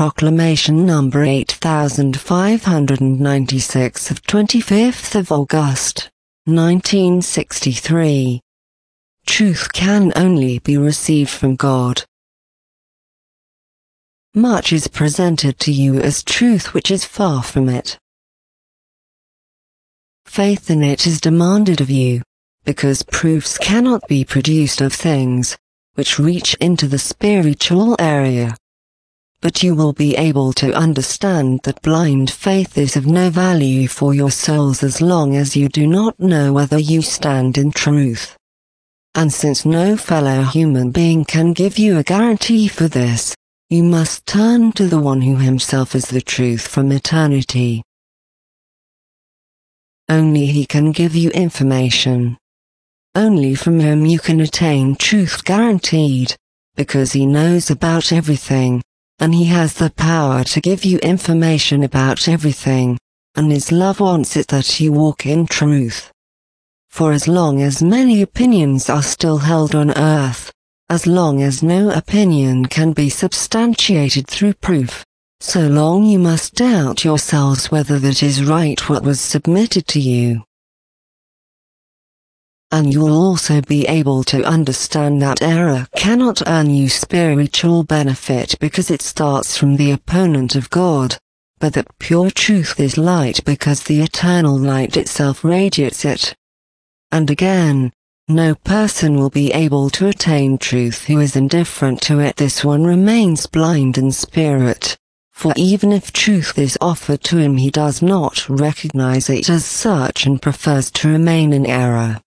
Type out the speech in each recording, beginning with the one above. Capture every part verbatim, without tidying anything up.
Proclamation number eight thousand five hundred ninety-six of twenty-fifth of August, nineteen sixty-three. Truth can only be received from God. Much is presented to you as truth which is far from it. Faith in it is demanded of you, because proofs cannot be produced of things which reach into the spiritual area. But you will be able to understand that blind faith is of no value for your souls as long as you do not know whether you stand in truth. And since no fellow human being can give you a guarantee for this, you must turn to the one who himself is the truth from eternity. Only he can give you information. Only from him you can attain truth guaranteed, because he knows about everything, and he has the power to give you information about everything, and his love wants it that you walk in truth. For as long as many opinions are still held on earth, as long as no opinion can be substantiated through proof, so long you must doubt yourselves whether that is right what was submitted to you. And you will also be able to understand that error cannot earn you spiritual benefit because it starts from the opponent of God, but that pure truth is light because the eternal light itself radiates it. And again, no person will be able to attain truth who is indifferent to it. This one remains blind in spirit, for even if truth is offered to him he does not recognize it as such and prefers to remain in error.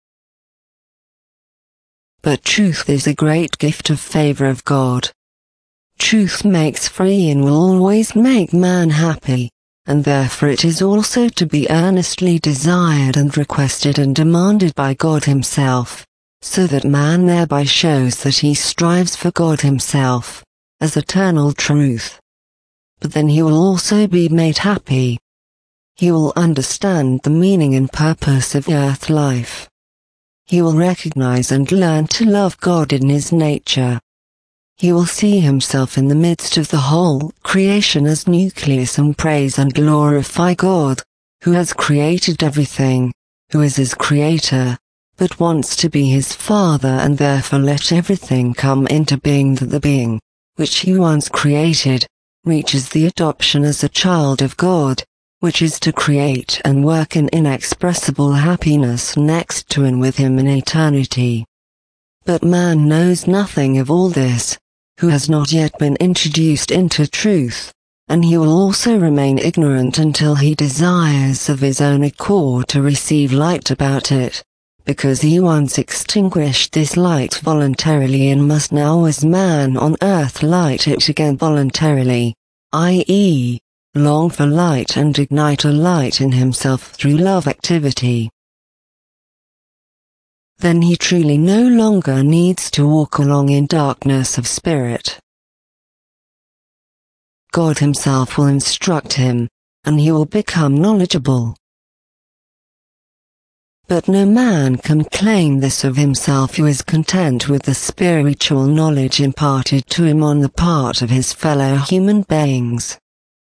But truth is a great gift of favor of God. Truth makes free and will always make man happy, and therefore it is also to be earnestly desired and requested and demanded by God himself, so that man thereby shows that he strives for God himself, as eternal truth. But then he will also be made happy. He will understand the meaning and purpose of earth life. He will recognize and learn to love God in his nature. He will see himself in the midst of the whole creation as nucleus and praise and glorify God, who has created everything, who is his creator, but wants to be his father and therefore let everything come into being that the being, which he once created, reaches the adoption as a child of God, which is to create and work in inexpressible happiness next to and with him in eternity. But man knows nothing of all this, who has not yet been introduced into truth, and he will also remain ignorant until he desires of his own accord to receive light about it, because he once extinguished this light voluntarily and must now as man on earth light it again voluntarily, that is, long for light and ignite a light in himself through love activity. Then he truly no longer needs to walk along in darkness of spirit. God himself will instruct him, and he will become knowledgeable. But no man can claim this of himself who is content with the spiritual knowledge imparted to him on the part of his fellow human beings.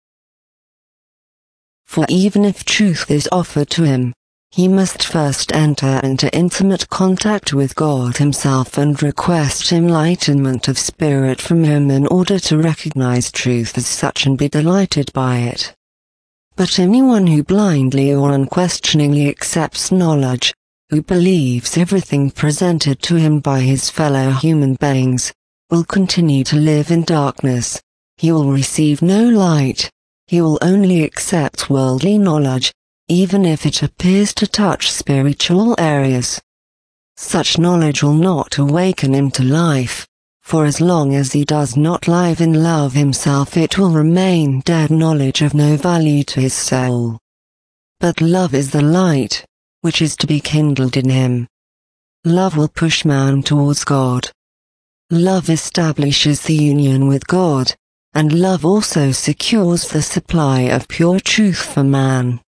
For even if truth is offered to him, he must first enter into intimate contact with God himself and request enlightenment of spirit from him in order to recognize truth as such and be delighted by it. But anyone who blindly or unquestioningly accepts knowledge, who believes everything presented to him by his fellow human beings, will continue to live in darkness. He will receive no light. He will only accept worldly knowledge, even if it appears to touch spiritual areas. Such knowledge will not awaken him to life, for as long as he does not live in love himself it will remain dead knowledge of no value to his soul. But love is the light, which is to be kindled in him. Love will push man towards God. Love establishes the union with God, and love also secures the supply of pure truth for man.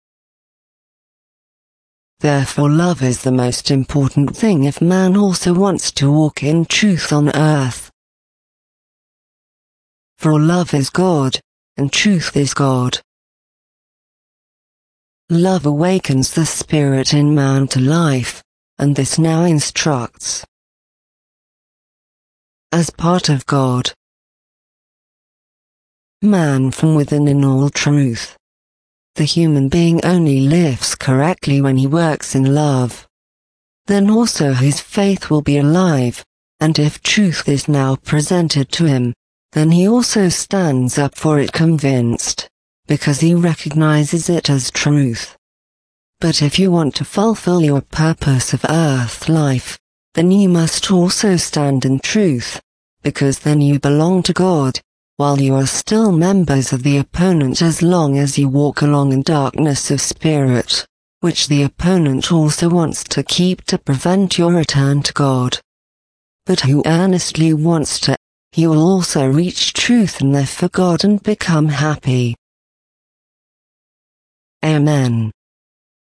Therefore love is the most important thing if man also wants to walk in truth on earth. For love is God, and truth is God. Love awakens the spirit in man to life, and this now instructs. As part of God, man from within in all truth. The human being only lives correctly when he works in love. Then also his faith will be alive, and if truth is now presented to him, then he also stands up for it convinced, because he recognizes it as truth. But if you want to fulfill your purpose of earth life, then you must also stand in truth, because then you belong to God, while you are still members of the opponent as long as you walk along in darkness of spirit, which the opponent also wants to keep to prevent your return to God. But who earnestly wants to, he will also reach truth and therefore God and become happy. Amen.